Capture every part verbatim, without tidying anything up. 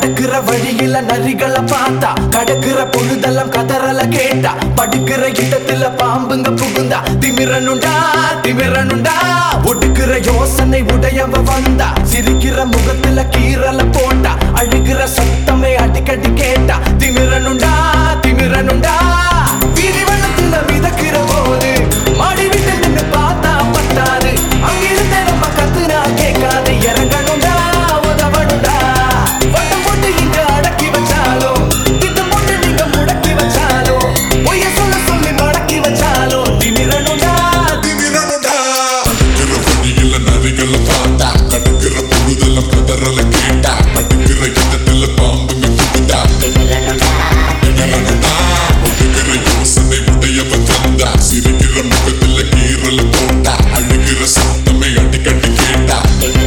நடக்கிற வழியில நரிகளை பார்த்தா கடக்கிற பொழுதெல்லாம் கதறல கேட்டா படுக்கிற இடத்துல பாம்புங்க புகுந்தா திமிரனுண்டா திமிரனுண்டா ஒடுக்கிற யோசனை உடையவ வந்தா சிரிக்கிற முகத்துல கீரல போட்டா அழுகிற சத்தமே அடிக்கடி கேட்டா திமிரனுண்டா திமிரனுண்டா வீதி வெள்ளத்துல மிதக்கிற போது மாடி வீட்டில் நின்று பார்த்தா பத்தாது அங்கிருந்தே நம்ம கத்துனா கேட்காது இறங்கணுண்டா உதவணுண்டா வட்டம் போட்டு இங்க அடக்கி வச்சாலும் திட்டம் போட்டு நீங்க முடக்கி வச்சாலும் பொய்ய சொல்ல சொல்லி மடக்கி வச்சாலும் திமிரணுண்டா திமிரணுண்டா வழியில நரிகளை பார்த்தா கடக்கிற பொழுதெல்லாம் கதறல கேட்டா படுக்கிற இடத்துல பாம்புங்க புகுந்தா ஒடுக்கிற யோசனை உடையவ தந்தா சிரிக்கிற முகத்துல கீரல போட்டா அழுகிற சத்தமே அடிக்கடி கேட்டா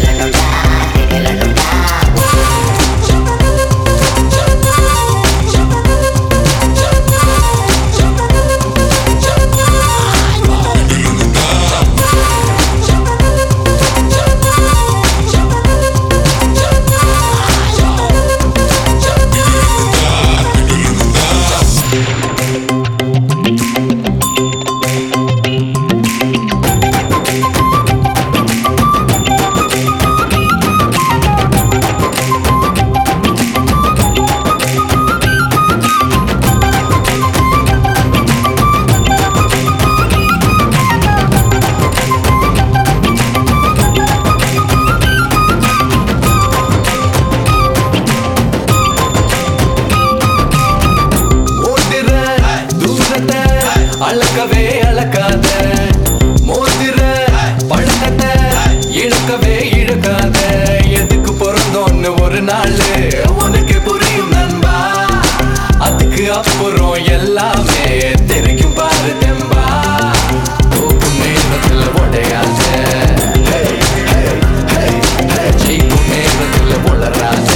அளக்கவே அளக்காத மோதிர பழக்கத்தை இழுக்கவே இழுக்காத எதுக்கு பிறந்தோன்னு ஒரு நாள் உனக்கு புரியும் நண்பா அதுக்கு அப்புறம் எல்லாமே தெரியும் பாரு தெம்பா போகும் நேரத்துல உடையாத ஜெயிக்கும் நேரத்துல உளராத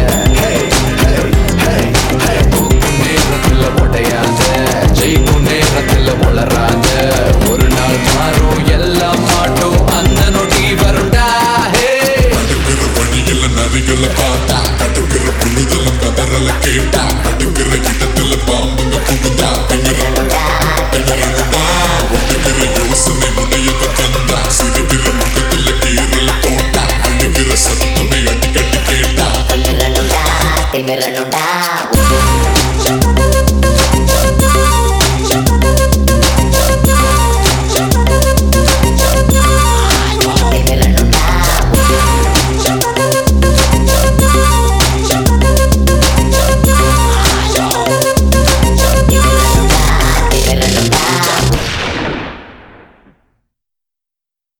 போகும் நேரத்துல உடையாத ஜெயிக்கும் நேரத்துல உளராத ஒரு நாள் மாறும் எல்லாம் மாட்டோம் அந்த நொடி வருண்டா வழியில நரிகளை பார்த்தா கடக்கிற பொழுதெல்லாம் கதறல கேட்டா